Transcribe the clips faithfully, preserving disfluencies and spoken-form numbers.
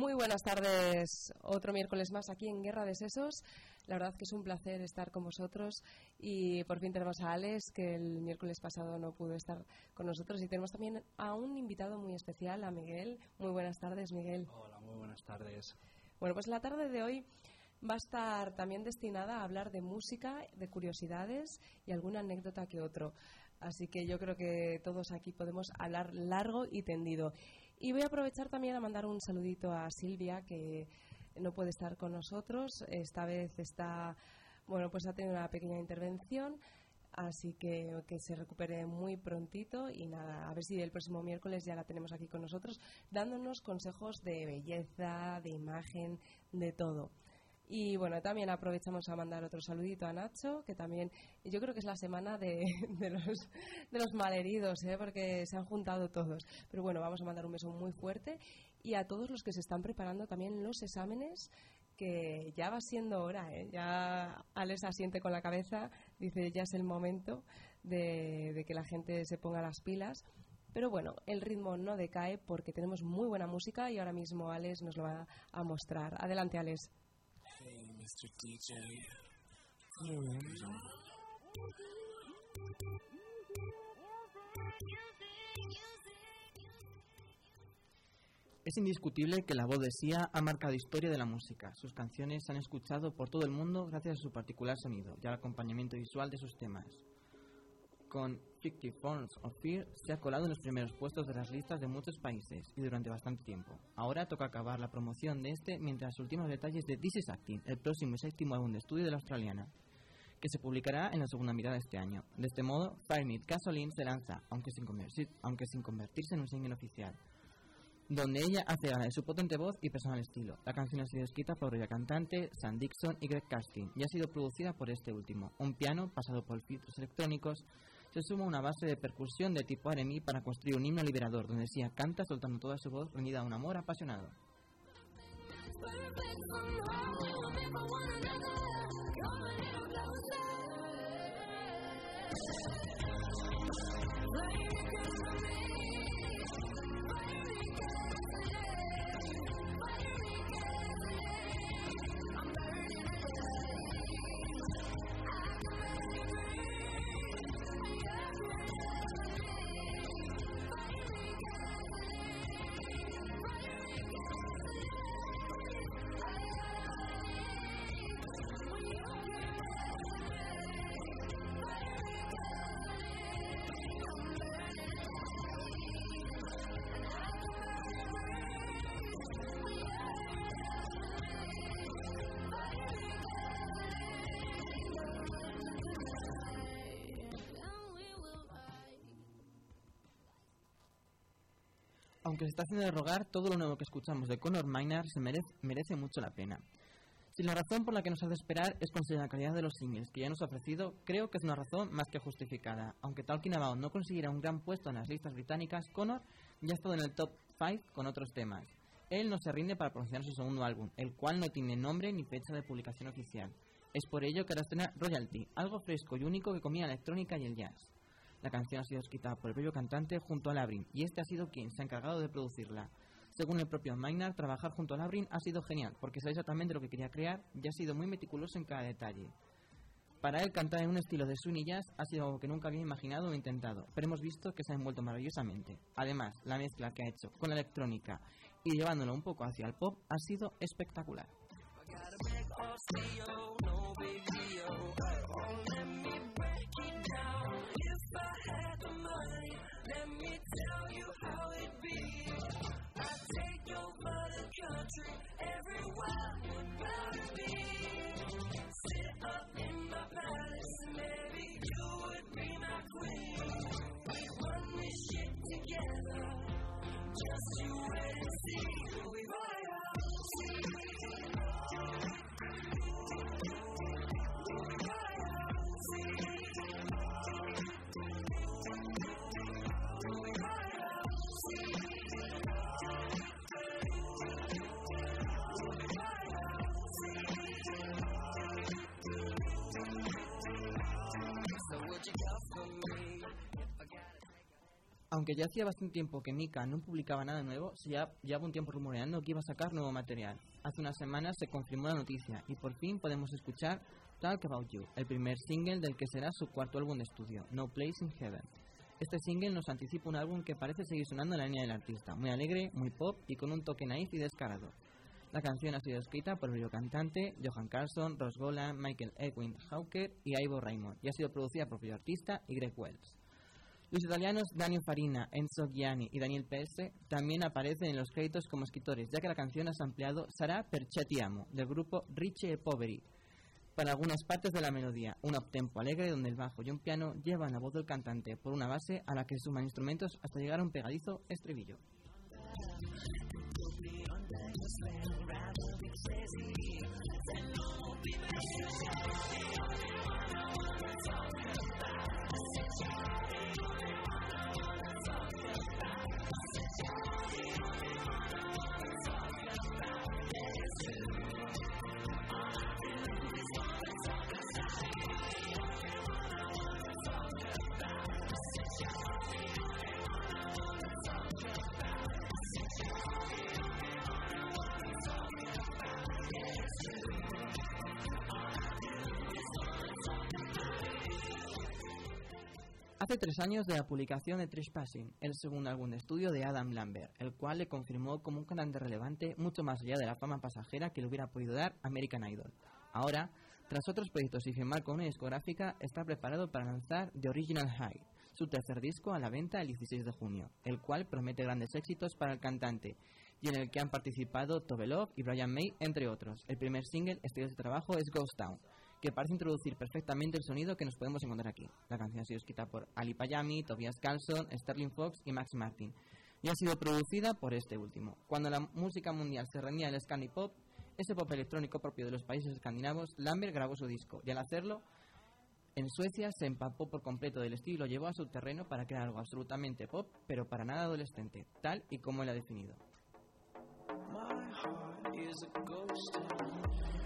Muy buenas tardes, otro miércoles más aquí en Guerra de Sesos. La verdad que es un placer estar con vosotros y por fin tenemos a Alex, que el miércoles pasado no pudo estar con nosotros, y tenemos también a un invitado muy especial, a Miguel. Muy buenas tardes, Miguel. Hola, muy buenas tardes. Bueno, pues la tarde de hoy va a estar también destinada a hablar de música, de curiosidades y alguna anécdota que otro. Así que yo creo que todos aquí podemos hablar largo y tendido. Y voy a aprovechar también a mandar un saludito a Silvia, que no puede estar con nosotros. Esta vez está, bueno, pues ha tenido una pequeña intervención, así que que se recupere muy prontito. Y nada, a ver si el próximo miércoles ya la tenemos aquí con nosotros, dándonos consejos de belleza, de imagen, de todo. Y bueno, también aprovechamos a mandar otro saludito a Nacho, que también yo creo que es la semana de, de, los, de los malheridos, ¿eh? Porque se han juntado todos. Pero bueno, vamos a mandar un beso muy fuerte, y a todos los que se están preparando también los exámenes, que ya va siendo hora, ¿eh? Ya Alex asiente con la cabeza, dice ya es el momento de, de que la gente se ponga las pilas. Pero bueno, el ritmo no decae porque tenemos muy buena música y ahora mismo Alex nos lo va a mostrar. Adelante, Alex. Hey, mister D J, put a record on. Es indiscutible que la voz de Sia ha marcado historia de la música. Sus canciones se han escuchado por todo el mundo gracias a su particular sonido y al acompañamiento visual de sus temas. Con Fifty Forms of Fear se ha colado en los primeros puestos de las listas de muchos países y durante bastante tiempo. Ahora toca acabar la promoción de este mientras los últimos detalles de This Is Acting, el próximo y séptimo álbum de estudio de la australiana, que se publicará en la segunda mitad de este año. De este modo, Fire Me Gasoline se lanza, aunque sin, convertir, aunque sin convertirse en un single oficial, donde ella hace gala de su potente voz y personal estilo. La canción ha sido escrita por el cantante Sam Dixon y Greg Kurstin y ha sido producida por este último. Un piano pasado por filtros electrónicos se suma una base de percusión de tipo R and B para construir un himno liberador, donde Sia canta soltando toda su voz rendida a un amor apasionado. Aunque se está haciendo de rogar, todo lo nuevo que escuchamos de Conor Maynard se merece, merece mucho la pena. Si la razón por la que nos hace esperar es considerar la calidad de los singles que ya nos ha ofrecido, creo que es una razón más que justificada. Aunque Talking About no consiguiera un gran puesto en las listas británicas, Conor ya ha estado en el top cinco con otros temas. Él no se rinde para promocionar su segundo álbum, el cual no tiene nombre ni fecha de publicación oficial. Es por ello que ahora estrena Royalty, algo fresco y único que combina la electrónica y el jazz. La canción ha sido escrita por el propio cantante junto a Labrin, y este ha sido quien se ha encargado de producirla. Según el propio Maynard, trabajar junto a Labrin ha sido genial, porque sabe exactamente lo que quería crear y ha sido muy meticuloso en cada detalle. Para él, cantar en un estilo de swing y jazz ha sido algo que nunca había imaginado o intentado, pero hemos visto que se ha envuelto maravillosamente. Además, la mezcla que ha hecho con la electrónica y llevándolo un poco hacia el pop ha sido espectacular. Let me tell you how it be. I take over the country everywhere you gotta be. Sit up in my palace and maybe you would be my queen. We run this shit together. Just you wait and see. We royalty. We royalty. Aunque ya hacía bastante tiempo que Mika no publicaba nada nuevo, se ya llevaba un tiempo rumoreando que iba a sacar nuevo material. Hace unas semanas se confirmó la noticia y por fin podemos escuchar Talk About You, el primer single del que será su cuarto álbum de estudio, No Place in Heaven. Este single nos anticipa un álbum que parece seguir sonando en la línea del artista, muy alegre, muy pop y con un toque naif y descarado. La canción ha sido escrita por el video cantante Johan Carlson, Ross Golan, Michael Edwin Hawker y Ivor Raymond y ha sido producida por el artista y Greg Wells. Los italianos Daniel Farina, Enzo Gianni y Daniel P S también aparecen en los créditos como escritores, ya que la canción ha sampleado Sarà perché ti amo, del grupo Ricci e Poveri, para algunas partes de la melodía, un uptempo alegre donde el bajo y un piano llevan la voz del cantante por una base a la que suman instrumentos hasta llegar a un pegadizo estribillo. Hace tres años de la publicación de Trespassing, el segundo álbum de estudio de Adam Lambert, el cual le confirmó como un cantante relevante mucho más allá de la fama pasajera que le hubiera podido dar American Idol. Ahora, tras otros proyectos y firmar con una discográfica, está preparado para lanzar The Original High, su tercer disco a la venta el dieciséis de junio, el cual promete grandes éxitos para el cantante, y en el que han participado Tove Lo y Brian May, entre otros. El primer single estilo de trabajo es Ghost Town, que parece introducir perfectamente el sonido que nos podemos encontrar aquí. La canción ha sido escrita por Ali Payami, Tobias Carlson, Sterling Fox y Max Martin, y ha sido producida por este último. Cuando la música mundial se rendía al Scandipop, ese pop electrónico propio de los países escandinavos, Lambert grabó su disco, y al hacerlo, en Suecia se empapó por completo del estilo y lo llevó a su terreno para crear algo absolutamente pop, pero para nada adolescente, tal y como él ha definido. My heart is a ghost town.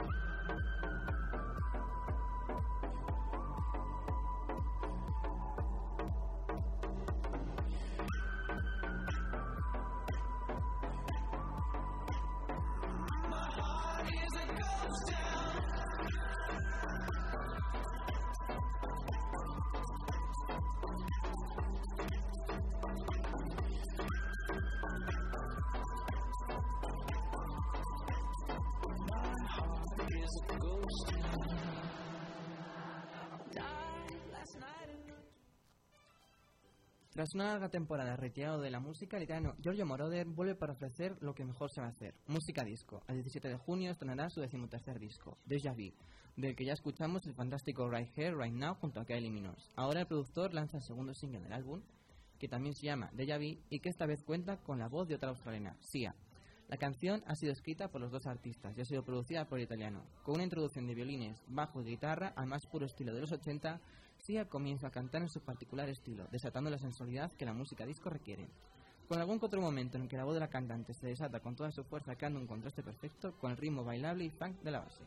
Tras una larga temporada retirado de la música, el italiano Giorgio Moroder vuelve para ofrecer lo que mejor se va a hacer, música disco. El diecisiete de junio estrenará su decimotercer disco, Déjà Vu, del que ya escuchamos el fantástico Right Here, Right Now junto a Kylie Minogue. Ahora el productor lanza el segundo single del álbum, que también se llama Déjà Vu y que esta vez cuenta con la voz de otra australiana, Sia. La canción ha sido escrita por los dos artistas y ha sido producida por el italiano. Con una introducción de violines, bajo y guitarra al más puro estilo de los ochenta, Sia comienza a cantar en su particular estilo, desatando la sensualidad que la música disco requiere. Con algún que otro momento en que la voz de la cantante se desata con toda su fuerza, creando un contraste perfecto con el ritmo bailable y funk de la base.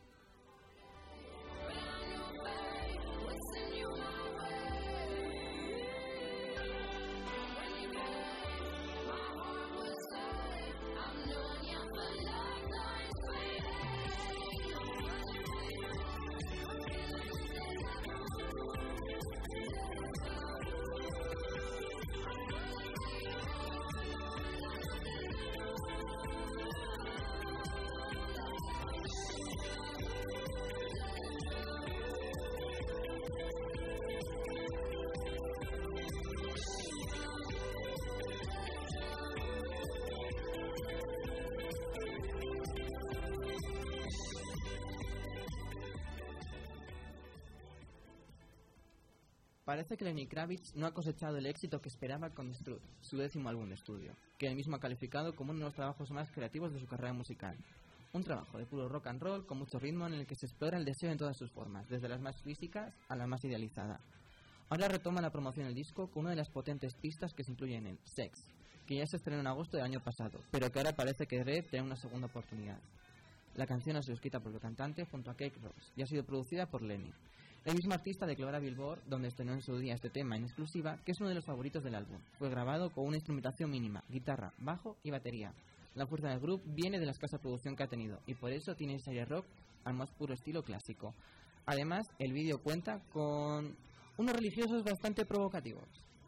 Parece que Lenny Kravitz no ha cosechado el éxito que esperaba con Strut, su décimo álbum de estudio, que él mismo ha calificado como uno de los trabajos más creativos de su carrera musical. Un trabajo de puro rock and roll con mucho ritmo en el que se explora el deseo en todas sus formas, desde las más físicas a la más idealizada. Ahora retoma la promoción del disco con una de las potentes pistas que se incluyen en Sex, que ya se estrenó en agosto del año pasado, pero que ahora parece que debe tener una segunda oportunidad. La canción ha sido escrita por el cantante junto a Kate Ross y ha sido producida por Lenny. El mismo artista declaró a Billboard, donde estrenó en su día este tema en exclusiva, que es uno de los favoritos del álbum. Fue grabado con una instrumentación mínima, guitarra, bajo y batería. La fuerza del grupo viene de la escasa producción que ha tenido y por eso tiene ese aire rock al más puro estilo clásico. Además, el vídeo cuenta con unos religiosos bastante provocativos.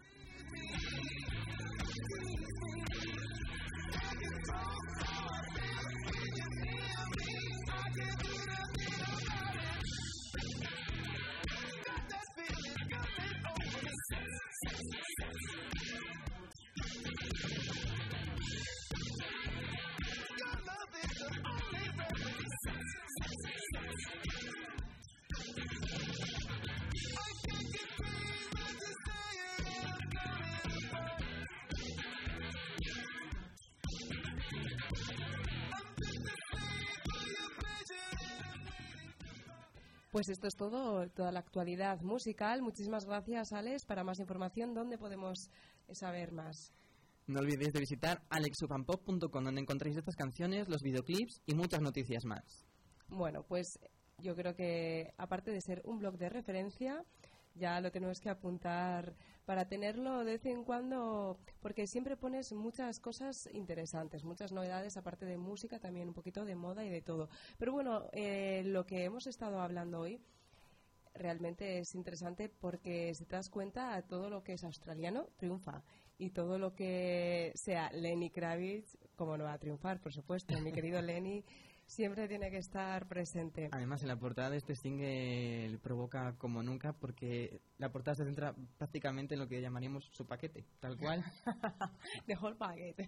Pues esto es todo, toda la actualidad musical. Muchísimas gracias, Alex. Para más información, ¿dónde podemos saber más? No olvidéis de visitar alex upan pop punto com, donde encontréis estas canciones, los videoclips y muchas noticias más. Bueno, pues yo creo que aparte de ser un blog de referencia, ya lo tenemos que apuntar para tenerlo de vez en cuando, porque siempre pones muchas cosas interesantes, muchas novedades, aparte de música, también un poquito de moda y de todo. Pero bueno, eh, lo que hemos estado hablando hoy realmente es interesante porque si te das cuenta, todo lo que es australiano triunfa y todo lo que sea Lenny Kravitz, como no va a triunfar, por supuesto, mi querido Lenny siempre tiene que estar presente. Además, en la portada de este single provoca como nunca, porque la portada se centra prácticamente en lo que llamaríamos su paquete, tal cual. The whole paquete.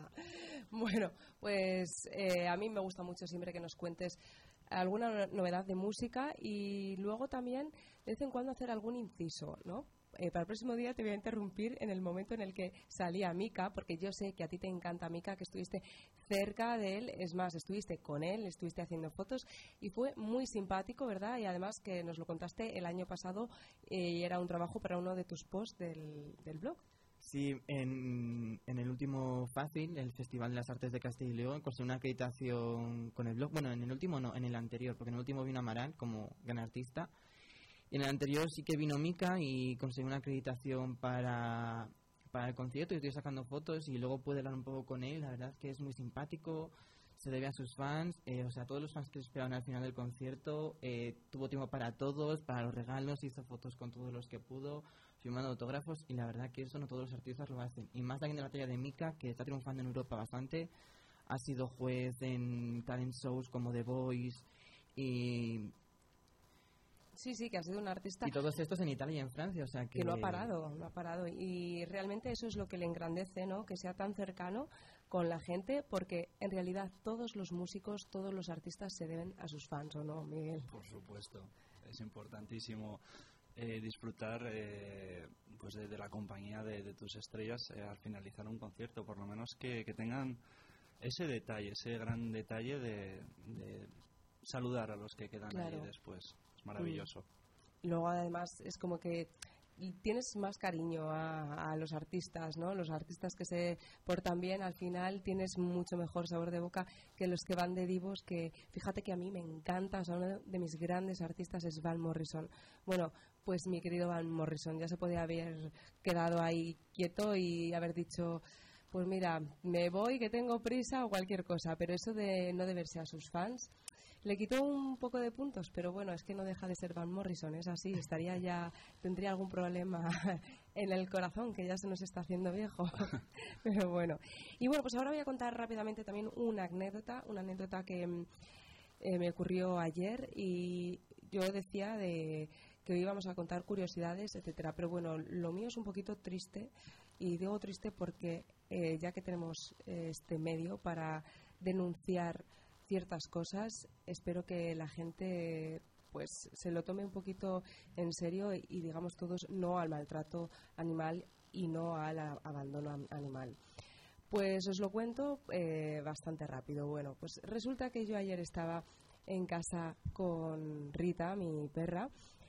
Bueno, pues eh, a mí me gusta mucho siempre que nos cuentes alguna novedad de música y luego también de vez en cuando hacer algún inciso, ¿no? Eh, para el próximo día te voy a interrumpir en el momento en el que salía Mika, porque yo sé que a ti te encanta Mika, que estuviste cerca de él, es más, estuviste con él, estuviste haciendo fotos y fue muy simpático, ¿verdad? Y además que nos lo contaste el año pasado eh, y era un trabajo para uno de tus posts del, del blog. Sí, en, en el último Fácil, el Festival de las Artes de Castilla y León, conseguí una acreditación con el blog. Bueno, en el último no, en el anterior, porque en el último vino Amaral como gran artista. Y en el anterior sí que vino Mika y conseguí una acreditación para, para el concierto y estoy sacando fotos y luego pude hablar un poco con él. La verdad es que es muy simpático, se debe a sus fans, eh, o sea, todos los fans que esperaban al final del concierto, eh, tuvo tiempo para todos, para los regalos, hizo fotos con todos los que pudo, firmando autógrafos y la verdad que eso no todos los artistas lo hacen. Y más también de la talla de Mika, que está triunfando en Europa bastante, ha sido juez en talent shows como The Voice y... Sí, sí, que ha sido un artista... Y todos estos en Italia y en Francia, o sea que... Que no ha parado, no ha parado. Y realmente eso es lo que le engrandece, ¿no? Que sea tan cercano con la gente, porque en realidad todos los músicos, todos los artistas se deben a sus fans, ¿o no, Miguel? Por supuesto, es importantísimo eh, disfrutar eh, pues de, de la compañía de, de tus estrellas eh, al finalizar un concierto, por lo menos que, que tengan ese detalle, ese gran detalle de, de saludar a los que quedan Claro. ahí después. Maravilloso. Mm. Luego además es como que tienes más cariño a, a los artistas, ¿no? Los artistas que se portan bien, al final tienes mucho mejor sabor de boca que los que van de divos, que fíjate que a mí me encanta, o sea, uno de mis grandes artistas es Van Morrison. Bueno, pues mi querido Van Morrison ya se podía haber quedado ahí quieto y haber dicho, pues mira, me voy, que tengo prisa o cualquier cosa, pero eso de no deberse a sus fans le quitó un poco de puntos, pero bueno, es que no deja de ser Van Morrison, es así, estaría ya, tendría algún problema en el corazón, que ya se nos está haciendo viejo. Pero bueno. Y bueno, pues ahora voy a contar rápidamente también una anécdota, una anécdota que eh, me ocurrió ayer y yo decía de que hoy íbamos a contar curiosidades, etcétera, pero bueno, lo mío es un poquito triste y digo triste porque eh, ya que tenemos eh, este medio para denunciar ciertas cosas, espero que la gente pues se lo tome un poquito en serio y, y digamos todos no al maltrato animal y no al a- abandono am- animal. Pues os lo cuento eh, bastante rápido. Bueno, pues resulta que yo ayer estaba en casa con Rita, mi perra,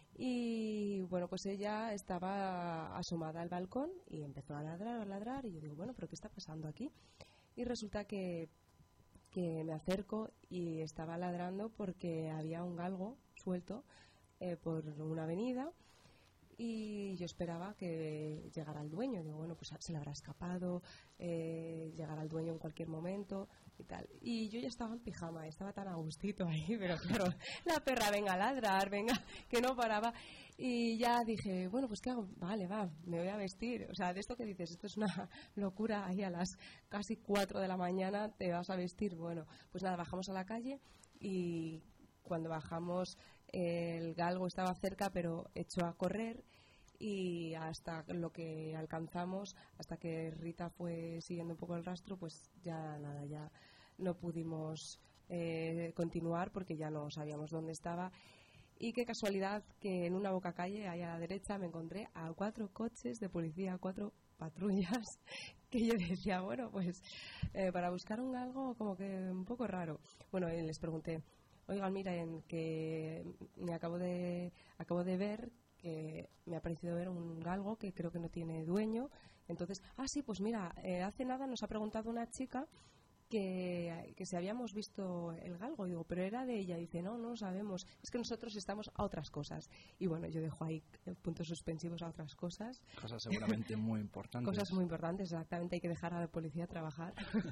y bueno, pues ella estaba asomada al balcón y empezó a ladrar, a ladrar, y yo digo, bueno, ¿pero qué está pasando aquí? Y resulta que que me acerco y estaba ladrando porque había un galgo suelto eh, por una avenida y yo esperaba que llegara el dueño. Digo, bueno, pues se le habrá escapado, eh, llegará el dueño en cualquier momento y tal. Y yo ya estaba en pijama, estaba tan a gustito ahí, pero claro, la perra venga a ladrar, venga, que no paraba. Y ya dije, bueno, pues ¿qué hago? Vale, va, me voy a vestir. O sea, de esto que dices, esto es una locura, ahí a las casi cuatro de la mañana te vas a vestir. Bueno, pues nada, bajamos a la calle y cuando bajamos el galgo estaba cerca, pero echó a correr y hasta lo que alcanzamos, hasta que Rita fue siguiendo un poco el rastro, pues ya nada, ya no pudimos eh, continuar porque ya no sabíamos dónde estaba. Y qué casualidad que en una boca calle, ahí a la derecha, me encontré a cuatro coches de policía, cuatro patrullas, que yo decía, bueno, pues eh, para buscar un galgo como que un poco raro. Bueno, y les pregunté, oigan, miren, que me acabo de acabo de ver que me ha parecido ver un galgo que creo que no tiene dueño. Entonces, ah, sí, pues mira, eh, hace nada nos ha preguntado una chica que, que si habíamos visto el galgo. Digo, pero era de ella. Dice, no, no lo sabemos, es que nosotros estamos a otras cosas. Y bueno, yo dejo ahí puntos suspensivos a otras cosas. Cosas seguramente muy importantes. Cosas muy importantes, exactamente, hay que dejar a la policía trabajar.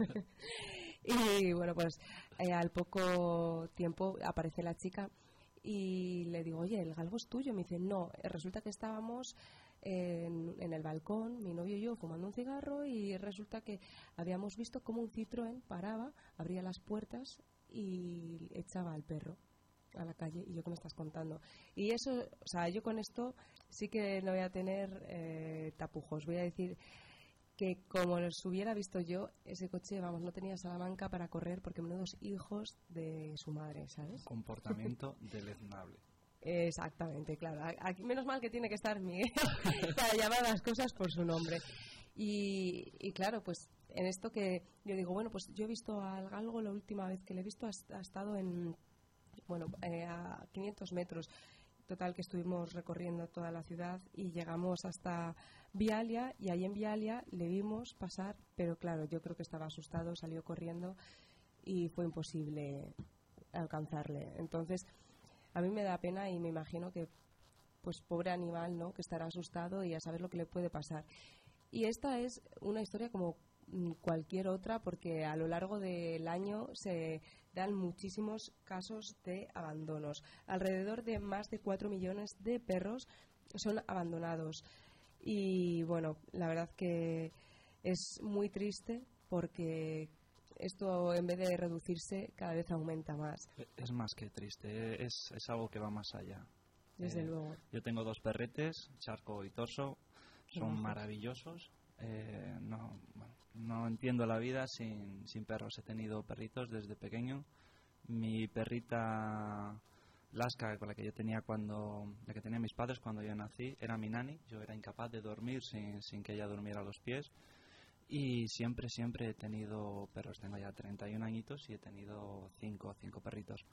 Y bueno, pues eh, al poco tiempo aparece la chica y le digo, oye, ¿el galgo es tuyo? Me dice, no, resulta que estábamos en, en el balcón, mi novio y yo, fumando un cigarro, y resulta que habíamos visto cómo un Citroën paraba, abría las puertas y echaba al perro a la calle. Y yo, ¿qué me estás contando? Y eso, o sea, yo con esto sí que no voy a tener eh, tapujos. Voy a decir que como los hubiera visto yo, ese coche, vamos, no tenía Salamanca para correr, porque menudos hijos de su madre, ¿sabes? Comportamiento deleznable. Exactamente, claro. Aquí, menos mal que tiene que estar Miguel para llamar las cosas por su nombre. Y, y claro, pues en esto que yo digo, bueno, pues yo he visto al galgo, la última vez que le he visto ha, ha estado en, bueno, eh, a quinientos metros. Total, que estuvimos recorriendo toda la ciudad y llegamos hasta Vialia, y ahí en Vialia le vimos pasar, pero claro, yo creo que estaba asustado, salió corriendo y fue imposible alcanzarle. Entonces, a mí me da pena y me imagino que, pues pobre animal, ¿no?, que estará asustado y a saber lo que le puede pasar. Y esta es una historia como cualquier otra, porque a lo largo del año se dan muchísimos casos de abandonos. Alrededor de más de cuatro millones de perros son abandonados. Y bueno, la verdad que es muy triste porque esto, en vez de reducirse, cada vez aumenta más. Es más que triste, es, es algo que va más allá. Desde eh, luego. Yo tengo dos perretes, Charco y Torso, son Ojos. maravillosos. Eh, no, bueno, no entiendo la vida sin, sin perros. He tenido perritos desde pequeño. Mi perrita Laska, con la que yo tenía cuando, la que tenía mis padres cuando yo nací, era mi nani. Yo era incapaz de dormir sin, sin que ella durmiera a los pies. Y siempre, siempre he tenido perros. Tengo ya treinta y un añitos y he tenido cinco, cinco perritos.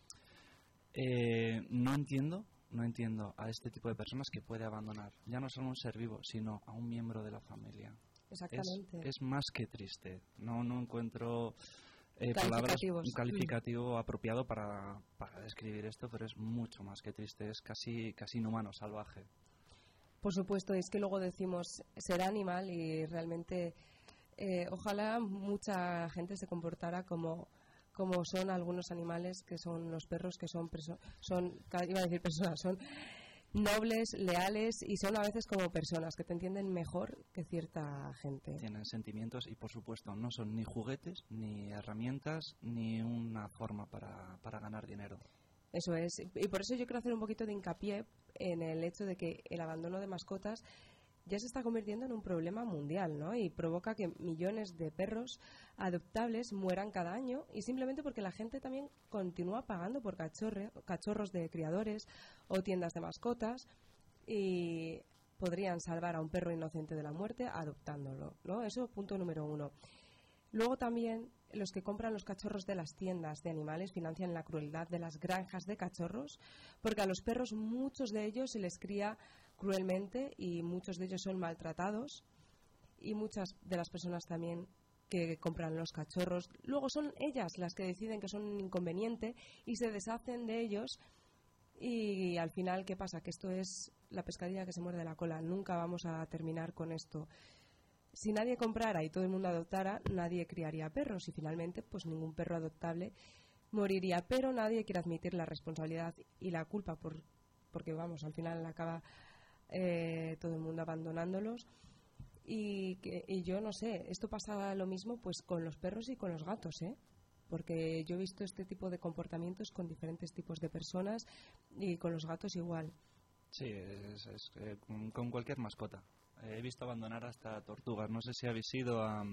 Eh, no entiendo, no entiendo a este tipo de personas que puede abandonar ya no solo un ser vivo, sino a un miembro de la familia. Exactamente. Es, es más que triste. No, no encuentro eh, palabras, Calificativos. un calificativo apropiado para, para describir esto, pero es mucho más que triste. Es casi, casi inhumano, salvaje. Por supuesto, es que luego decimos será animal y realmente eh, ojalá mucha gente se comportara como como son algunos animales, que son los perros, que son preso- son iba a decir personas, son nobles, leales y son a veces como personas que te entienden mejor que cierta gente. Tienen sentimientos y, por supuesto, no son ni juguetes, ni herramientas, ni una forma para, para ganar dinero. Eso es, y por eso yo quiero hacer un poquito de hincapié en el hecho de que el abandono de mascotas ya se está convirtiendo en un problema mundial, ¿no? Y provoca que millones de perros adoptables mueran cada año, y simplemente porque la gente también continúa pagando por cachorre, cachorros de criadores o tiendas de mascotas, y podrían salvar a un perro inocente de la muerte adoptándolo, ¿no? Eso, punto número uno. Luego también los que compran los cachorros de las tiendas de animales financian la crueldad de las granjas de cachorros, porque a los perros, muchos de ellos se les cría cruelmente y muchos de ellos son maltratados, y muchas de las personas también que compran los cachorros luego son ellas las que deciden que son un inconveniente y se deshacen de ellos Y al final, ¿qué pasa? Que esto es la pescadilla que se muerde la cola. Nunca vamos a terminar con esto. Si nadie comprara y todo el mundo adoptara, nadie criaría perros y finalmente pues ningún perro adoptable moriría. Pero nadie quiere admitir la responsabilidad y la culpa por, porque, vamos, al final acaba eh, todo el mundo abandonándolos. Y, que, y yo no sé, esto pasa lo mismo pues con los perros y con los gatos, ¿eh? Porque yo he visto este tipo de comportamientos con diferentes tipos de personas y con los gatos igual. Sí, es, es, eh, con, con cualquier mascota. Eh, he visto abandonar hasta tortugas. No sé si habéis ido a,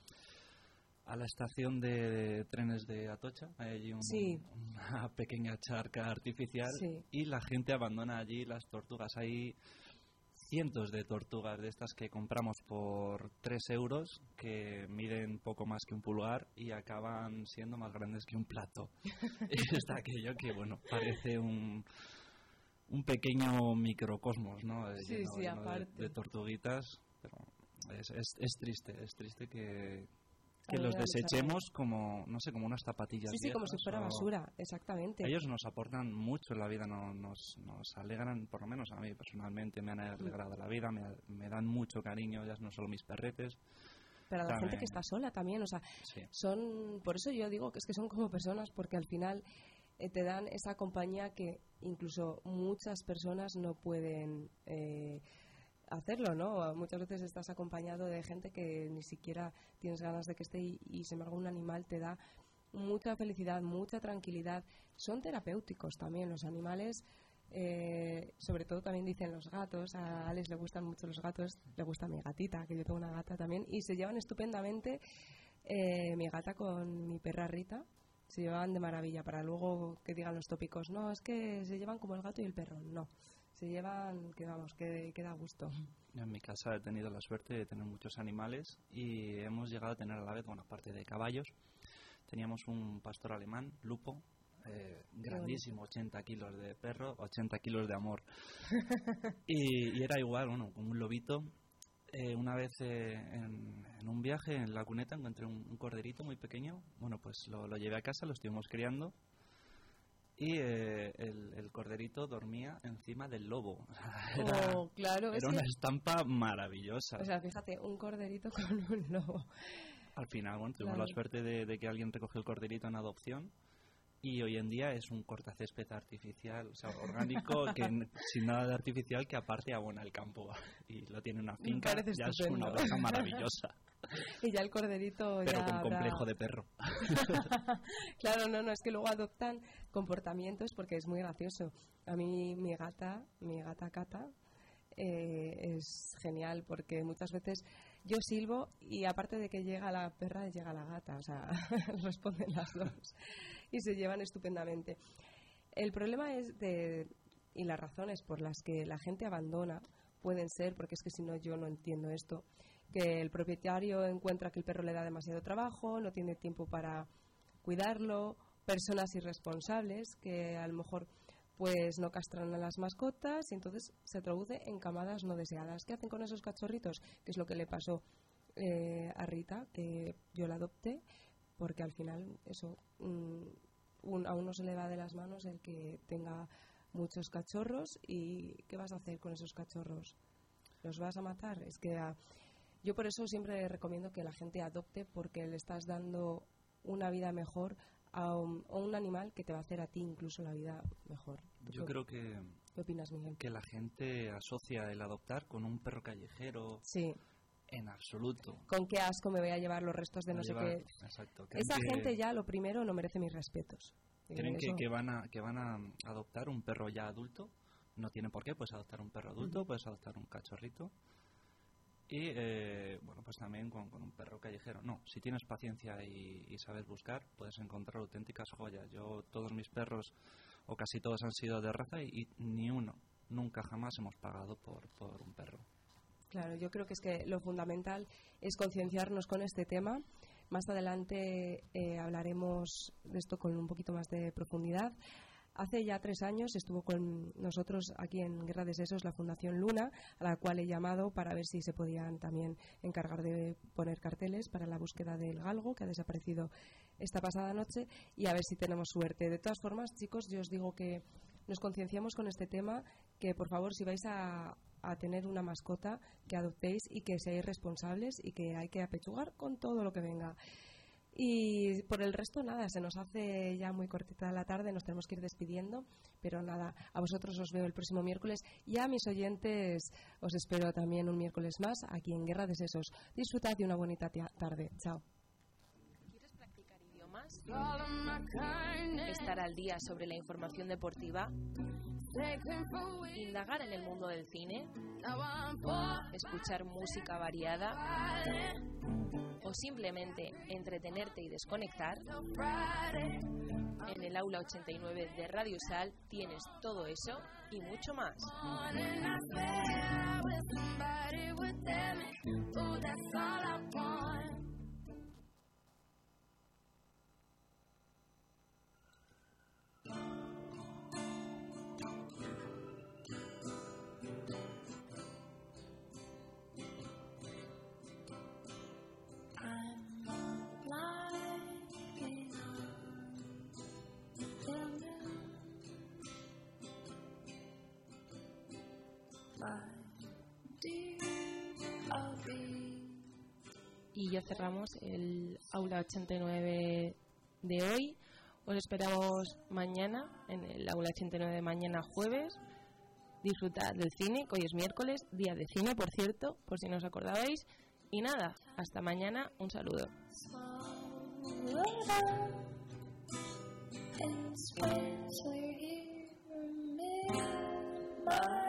a la estación de, de trenes de Atocha. Hay allí un, sí. una pequeña charca artificial sí. y la gente abandona allí las tortugas. Hay cientos de tortugas de estas que compramos por tres euros, que miden poco más que un pulgar y acaban siendo más grandes que un plato. Y está aquello que, bueno, parece un, un pequeño microcosmos, ¿no? Sí, lleno, sí, lleno aparte. De, de tortuguitas, pero es, es, es triste, es triste que... que los desechemos como, no sé, como unas zapatillas sí, sí, como si fuera o... basura, exactamente. Ellos nos aportan mucho en la vida, no, nos, nos alegran, por lo menos a mí personalmente me han alegrado la vida, me, me dan mucho cariño, ya no solo mis perretes. Pero a la gente que está sola también, o sea, sí. son, por eso yo digo que es que son como personas, porque al final eh, te dan esa compañía que incluso muchas personas no pueden eh, hacerlo, ¿no? Muchas veces estás acompañado de gente que ni siquiera tienes ganas de que esté y, y sin embargo un animal te da mucha felicidad, mucha tranquilidad. Son terapéuticos también los animales, eh, sobre todo también dicen los gatos. A Alex le gustan mucho los gatos, le gusta mi gatita, que yo tengo una gata también, y se llevan estupendamente eh, mi gata con mi perra Rita. Se llevaban de maravilla, para luego que digan los tópicos, no, es que se llevan como el gato y el perro. No, se llevan, que vamos, que, que da gusto. Yo en mi casa he tenido la suerte de tener muchos animales y hemos llegado a tener a la vez, bueno, aparte de caballos, teníamos un pastor alemán, Lupo, eh, grandísimo, ochenta kilos de perro, ochenta kilos de amor. y, y era igual, bueno, como un lobito. Eh, una vez eh, en, en un viaje en la cuneta encontré un, un corderito muy pequeño. Bueno, pues lo, lo llevé a casa, lo estuvimos criando y eh, el, el corderito dormía encima del lobo. Era, oh, claro, era una estampa maravillosa. O sea, fíjate, un corderito con un lobo. Al final, bueno, tuvimos claro. la suerte de, de que alguien recogió el corderito en adopción. Y hoy en día es un cortacésped artificial, o sea, orgánico, que sin nada de artificial, que aparte abona el campo. Y lo tiene una finca, ya es una oveja maravillosa. Y ya el corderito Pero ya con habrá... complejo de perro. Claro, no, no, es que luego adoptan comportamientos porque es muy gracioso. A mí mi gata, mi gata Cata, eh, es genial porque muchas veces yo silbo y aparte de que llega la perra, llega la gata, o sea, responden las dos y se llevan estupendamente. El problema es de, y las razones por las que la gente abandona pueden ser, porque es que si no yo no entiendo esto, que el propietario encuentra que el perro le da demasiado trabajo, no tiene tiempo para cuidarlo, personas irresponsables que a lo mejor pues no castran a las mascotas y entonces se traduce en camadas no deseadas. ¿Qué hacen con esos cachorritos? Que es lo que le pasó eh, a Rita, que yo la adopté, porque al final eso mm, un, a uno se le va de las manos el que tenga muchos cachorros. ¿Y qué vas a hacer con esos cachorros? ¿Los vas a matar? Es que a, yo por eso siempre recomiendo que la gente adopte, porque le estás dando una vida mejor a un, a un animal que te va a hacer a ti incluso la vida mejor. Yo ¿Qué, creo que, ¿Qué opinas, Miguel? Que la gente asocia el adoptar con un perro callejero. Sí. En absoluto. Con qué asco me voy a llevar los restos de no sé llevar, qué. Exacto. Esa que, gente ya, lo primero, no merece mis respetos. Creen que, que, van a, que van a adoptar un perro ya adulto. No tiene por qué, puedes adoptar un perro adulto, uh-huh. puedes adoptar un cachorrito. Y, eh, bueno, pues también con, con un perro callejero. No, si tienes paciencia y, y sabes buscar, puedes encontrar auténticas joyas. Yo, todos mis perros, o casi todos han sido de raza y, y ni uno, nunca jamás hemos pagado por, por un perro. Claro, yo creo que es que lo fundamental es concienciarnos con este tema. Más adelante eh, hablaremos de esto con un poquito más de profundidad. Hace ya tres años estuvo con nosotros aquí en Guerra de Sesos la Fundación Luna, a la cual he llamado para ver si se podían también encargar de poner carteles para la búsqueda del galgo, que ha desaparecido esta pasada noche, y a ver si tenemos suerte. De todas formas, chicos, yo os digo que nos concienciamos con este tema, que por favor, si vais a, a tener una mascota, que adoptéis y que seáis responsables y que hay que apechugar con todo lo que venga. Y por el resto, nada, se nos hace ya muy cortita la tarde, nos tenemos que ir despidiendo, pero nada, a vosotros os veo el próximo miércoles y a mis oyentes os espero también un miércoles más aquí en Guerra de Sesos. Disfrutad de una bonita tarde. Chao. ¿Quieres practicar idiomas? ¿Estar al día sobre la información deportiva? ¿Indagar en el mundo del cine? ¿Escuchar música variada? ¿O simplemente entretenerte y desconectar? En el aula ochenta y nueve de Radio Sal tienes todo eso y mucho más. Y ya cerramos el aula ochenta y nueve de hoy. Os esperamos mañana en el aula ochenta y nueve de mañana jueves. Disfrutad del cine, que hoy es miércoles, día de cine, por cierto, por si no os acordabais. Y nada, hasta mañana, un saludo. Bye.